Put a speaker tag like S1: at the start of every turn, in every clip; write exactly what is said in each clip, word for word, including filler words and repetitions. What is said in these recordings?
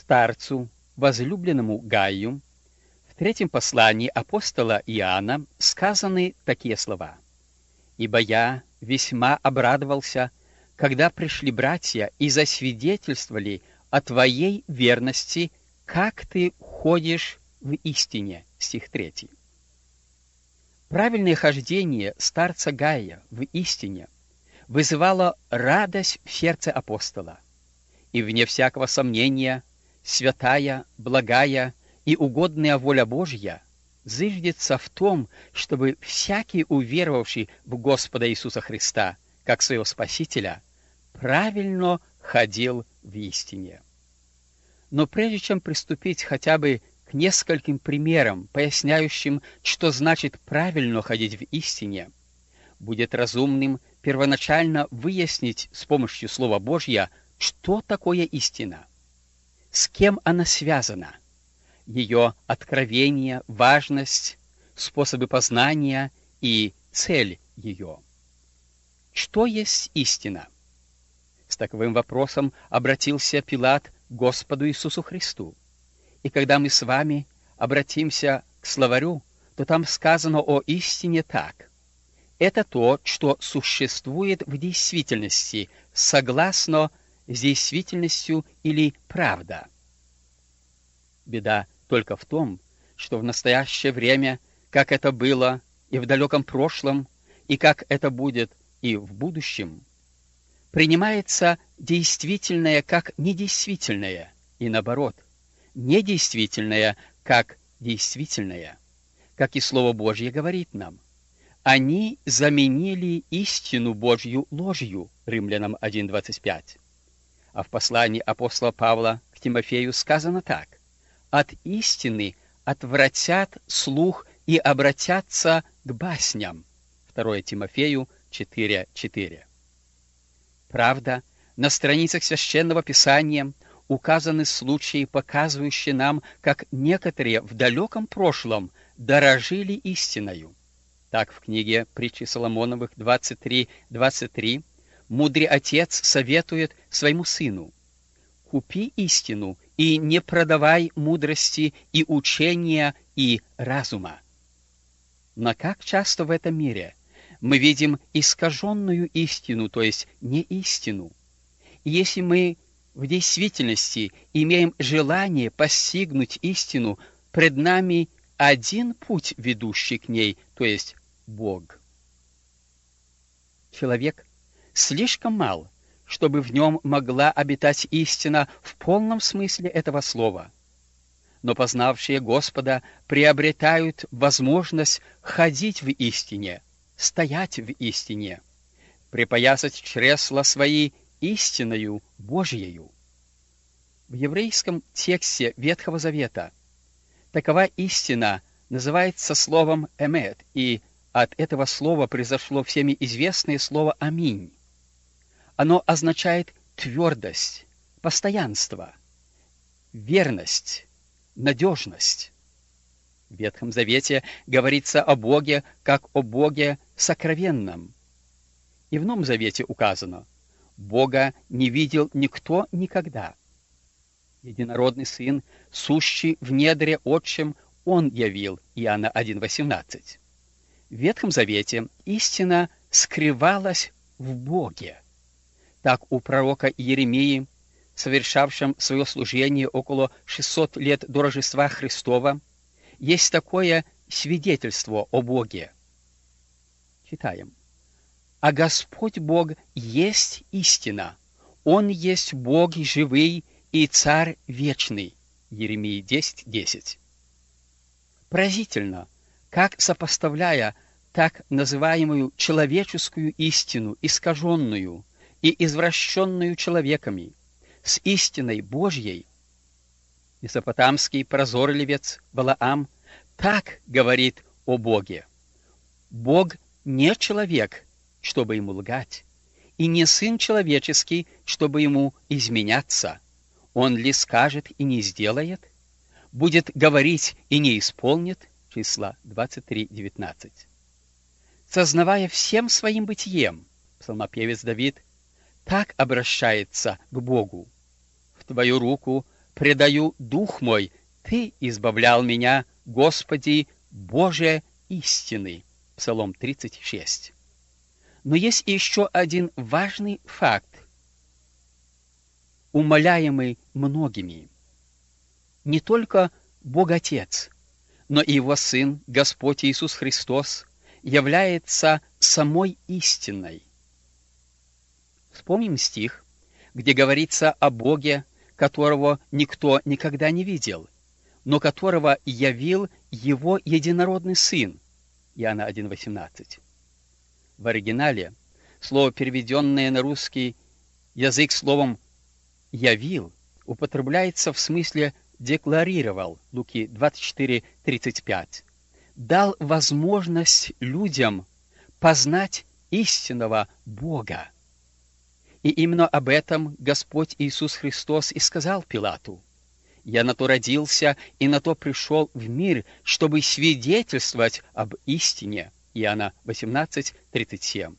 S1: Старцу, возлюбленному Гаю, в третьем послании апостола Иоанна сказаны такие слова: «Ибо я весьма обрадовался, когда пришли братья и засвидетельствовали о твоей верности, как ты ходишь в истине». Стих третий. Правильное хождение старца Гая в истине вызывало радость в сердце апостола. И вне всякого сомнения, святая, благая и угодная воля Божья зыждется в том, чтобы всякий, уверовавший в Господа Иисуса Христа как своего Спасителя, правильно ходил в истине. Но прежде чем приступить хотя бы к нескольким примерам, поясняющим, что значит правильно ходить в истине, будет разумным первоначально выяснить с помощью Слова Божьего, что такое истина, с кем она связана, ее откровение, важность, способы познания и цель ее. Что есть истина? С таковым вопросом обратился Пилат к Господу Иисусу Христу. И когда мы с вами обратимся к словарю, то там сказано о истине так: это то, что существует в действительности, согласно с действительностью или правда. Беда только в том, что в настоящее время, как это было и в далеком прошлом, и как это будет и в будущем, принимается действительное как недействительное, и наоборот, недействительное как действительное, как и Слово Божье говорит нам. Они заменили истину Божью ложью, Римлянам один двадцать пять. А в послании апостола Павла к Тимофею сказано так: «От истины отвратят слух и обратятся к басням». второе Тимофею четыре четыре. Правда, на страницах Священного Писания указаны случаи, показывающие нам, как некоторые в далеком прошлом дорожили истиною. Так в книге Притчи Соломоновых двадцать три двадцать три мудрый отец советует своему сыну: «Купи истину и не продавай мудрости и учения и разума». Но как часто в этом мире мы видим искаженную истину, то есть не истину. И если мы в действительности имеем желание постигнуть истину, пред нами один путь, ведущий к ней, то есть Бог. Человек слишком мал, чтобы в нем могла обитать истина в полном смысле этого слова. Но познавшие Господа приобретают возможность ходить в истине, стоять в истине, припоясать чресла свои истиною Божьею. В еврейском тексте Ветхого Завета такова истина называется словом «эмет», и от этого слова произошло всеми известное слово «аминь». Оно означает твердость, постоянство, верность, надежность. В Ветхом Завете говорится о Боге как о Боге сокровенном. И в Новом Завете указано: Бога не видел никто никогда. Единородный Сын, сущий в недре Отчим, Он явил, Иоанна один восемнадцать. В Ветхом Завете истина скрывалась в Боге. Так у пророка Иеремии, совершавшем свое служение около шестисот лет до Рождества Христова, есть такое свидетельство о Боге. Читаем. «А Господь Бог есть истина, Он есть Бог живый и Царь вечный». Иеремии десять десять. Поразительно, как, сопоставляя так называемую человеческую истину, искаженную и извращенную человеками, с истиной Божьей, месопотамский прозорливец Валаам так говорит о Боге: «Бог не человек, чтобы ему лгать, и не сын человеческий, чтобы ему изменяться. Он ли скажет и не сделает? Будет говорить и не исполнит». Числа двадцать три девятнадцать. Сознавая всем своим бытием, псалмопевец Давид так обращается к Богу: «В твою руку предаю дух мой, Ты избавлял меня, Господи, Боже истины. Псалом тридцать шесть. Но есть еще один важный факт, умоляемый многими. Не только Бог Отец, но и Его Сын, Господь Иисус Христос, является самой истиной. Вспомним стих, где говорится о Боге, которого никто никогда не видел, но которого явил Его единородный Сын. Иоанна один восемнадцать. В оригинале слово, переведенное на русский язык словом «явил», употребляется в смысле «декларировал» Луки двадцать четыре тридцать пять. Дал возможность людям познать истинного Бога. И именно об этом Господь Иисус Христос и сказал Пилату: «Я на то родился и на то пришел в мир, чтобы свидетельствовать об истине». Иоанна восемнадцать тридцать семь.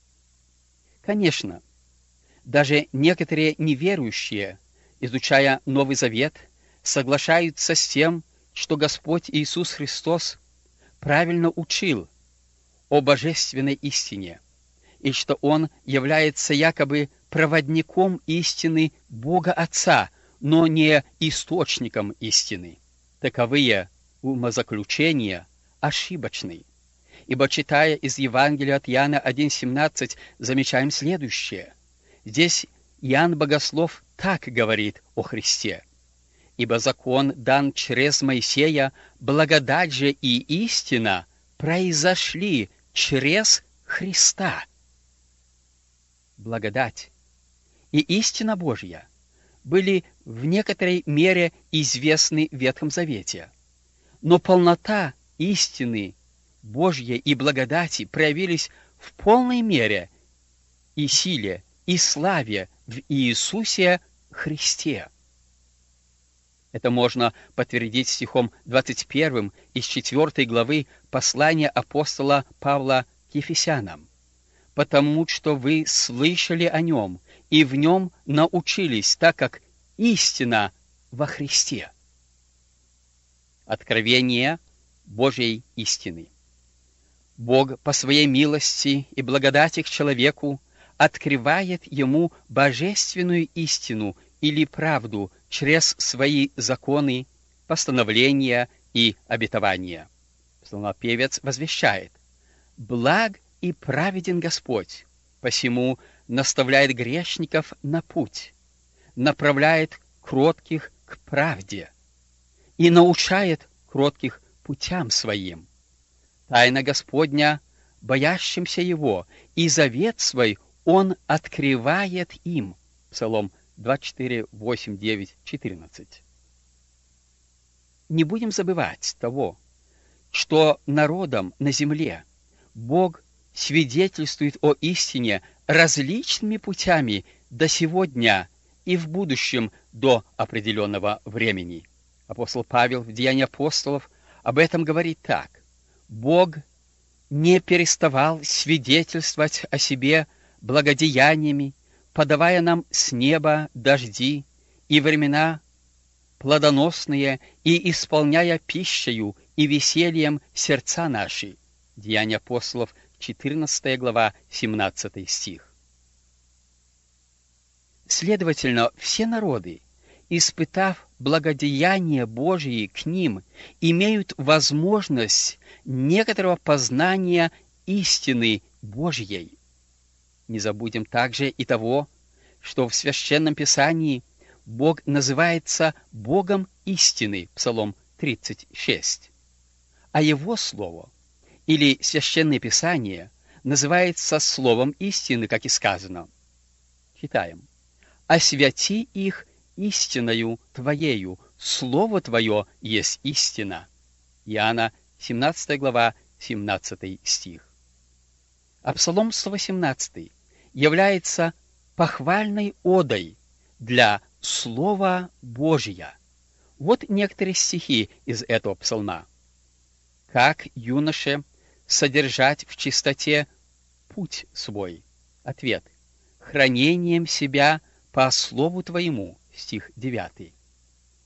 S1: Конечно, даже некоторые неверующие, изучая Новый Завет, соглашаются с тем, что Господь Иисус Христос правильно учил о божественной истине, и что Он является якобы проводником истины Бога Отца, но не источником истины. Таковые умозаключения ошибочны. Ибо, читая из Евангелия от Иоанна один семнадцать, замечаем следующее. Здесь Иоанн Богослов так говорит о Христе: «Ибо закон дан через Моисея, благодать же и истина произошли через Христа». Благодать и истина Божья были в некоторой мере известны в Ветхом Завете, но полнота истины Божьей и благодати проявились в полной мере и силе, и славе в Иисусе Христе. Это можно подтвердить стихом двадцать первым из четвёртой главы послания апостола Павла к Ефесянам. «Потому что вы слышали о Нем и в Нем научились, так как истина во Христе». Откровение Божьей истины. Бог по своей милости и благодати к человеку открывает ему божественную истину или правду через свои законы, постановления и обетования. Псалмопевец возвещает: «Благ и праведен Господь, посему наставляет грешников на путь, направляет кротких к правде и научает кротких путям своим. Тайна Господня боящимся Его, и завет свой Он открывает им». Псалом двадцать четыре, восемь, девять, четырнадцать. Не будем забывать того, что народам на земле Бог свидетельствует о истине различными путями до сего дня и в будущем до определенного времени. Апостол Павел в Деяниях апостолов об этом говорит так: «Бог не переставал свидетельствовать о себе благодеяниями, подавая нам с неба дожди и времена плодоносные, и исполняя пищею и весельем сердца наши». Деяния апостолов, четырнадцатая глава, семнадцатый стих. Следовательно, все народы, испытав благодеяние Божие к ним, имеют возможность некоторого познания истины Божьей. Не забудем также и того, что в Священном Писании Бог называется Богом истины, Псалом тридцать шесть, а Его Слово или Священное Писание называется Словом истины, как и сказано. Читаем: «Освяти их истиною Твоею, Слово Твое есть истина». Иоанна семнадцатая глава, семнадцатый стих. А Псалом сто восемнадцатый является похвальной одой для Слова Божия. Вот некоторые стихи из этого псалма. «Как юноше содержать в чистоте путь свой?» Ответ: «Хранением себя по слову Твоему». Стих девятый.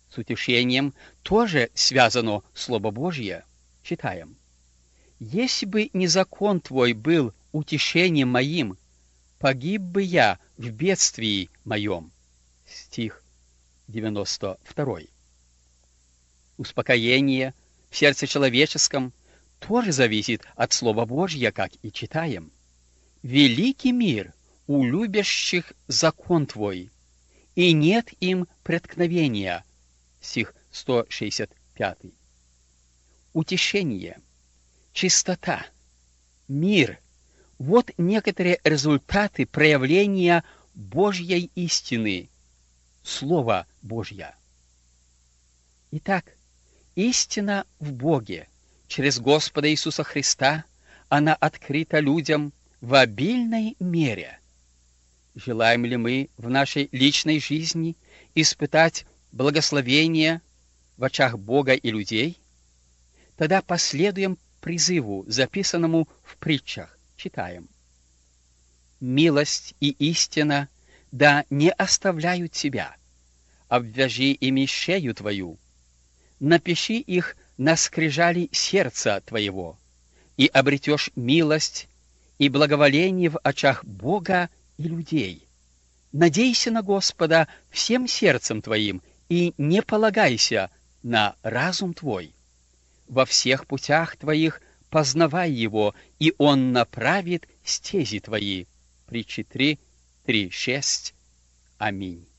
S1: С утешением тоже связано Слово Божье. Читаем. «Если бы не закон Твой был утешением моим, погиб бы я в бедствии моем». Стих девяносто второй. Успокоение в сердце человеческом тоже зависит от Слова Божьего, как и читаем. «Великий мир у любящих закон Твой, и нет им преткновения». Стих сто шестьдесят пятый. Утешение, чистота, мир — вот некоторые результаты проявления Божьей истины, Слова Божье. Итак, истина в Боге через Господа Иисуса Христа, она открыта людям в обильной мере. Желаем ли мы в нашей личной жизни испытать благословение в очах Бога и людей? Тогда последуем призыву, записанному в притчах. Читаем. «Милость и истина да не оставляют тебя, обвяжи ими шею твою, напиши их на скрижали сердца твоего, и обретешь милость и благоволение в очах Бога и людей. Надейся на Господа всем сердцем твоим и не полагайся на разум твой. Во всех путях твоих познавай его, и он направит стези твои». Притчи три, три, шесть. Аминь.